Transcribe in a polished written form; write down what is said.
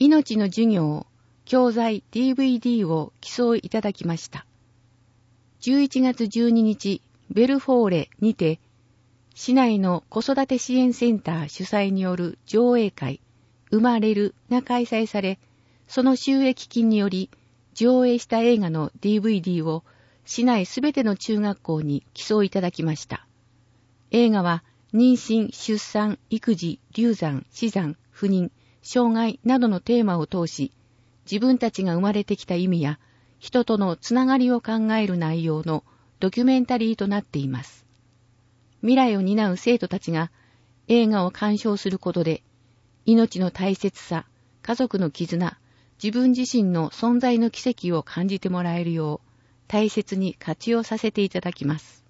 命の授業、教材 DVD を寄贈いただきました。11月12日、ベルフォーレにて、市内の子育て支援センター主催による上映会、生まれるが開催され、その収益金により、上映した映画の DVD を市内すべての中学校に寄贈いただきました。映画は、妊娠、出産、育児、流産、死産、不妊、障害などのテーマを通し、自分たちが生まれてきた意味や、人とのつながりを考える内容のドキュメンタリーとなっています。未来を担う生徒たちが映画を鑑賞することで、命の大切さ、家族の絆、自分自身の存在の奇跡を感じてもらえるよう、大切に活用させていただきます。